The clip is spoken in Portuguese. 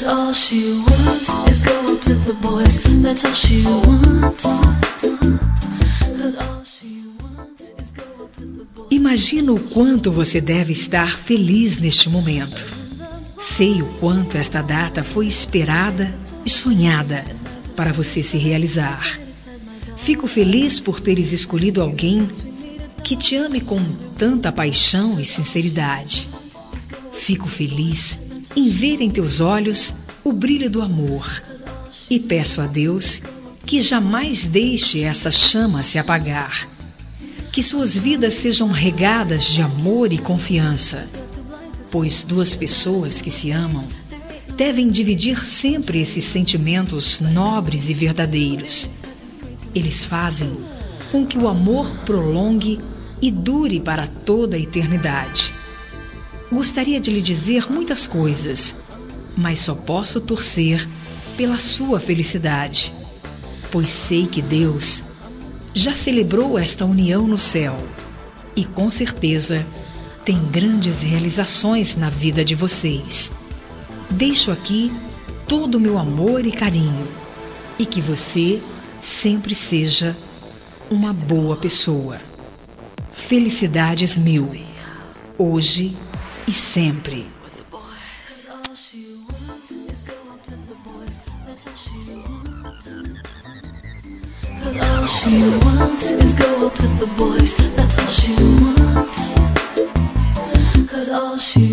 'Cause all she wants is go up with the boys. That's all she wants. 'Cause all she wants is go up with the boys. Imagina o quanto você deve estar feliz neste momento. Sei o quanto esta data foi esperada e sonhada para você se realizar. Fico feliz por teres escolhido alguém que te ame com tanta paixão e sinceridade. Fico feliz em ver em teus olhos o brilho do amor e peço a Deus que jamais deixe essa chama se apagar. Que suas vidas sejam regadas de amor e confiança, pois duas pessoas que se amam devem dividir sempre esses sentimentos nobres e verdadeiros. Eles fazem com que o amor prolongue e dure para toda a eternidade. Gostaria de lhe dizer muitas coisas, mas só posso torcer pela sua felicidade, pois sei que Deus já celebrou esta união no céu e com certeza tem grandes realizações na vida de vocês. Deixo aqui todo o meu amor e carinho e que você sempre seja uma boa pessoa. Felicidades mil, hoje e sempre. 'Cause all she wants is go up with the boys. That's all she wants. 'Cause all she wants is go up with the boys. That's all she wants. 'Cause all she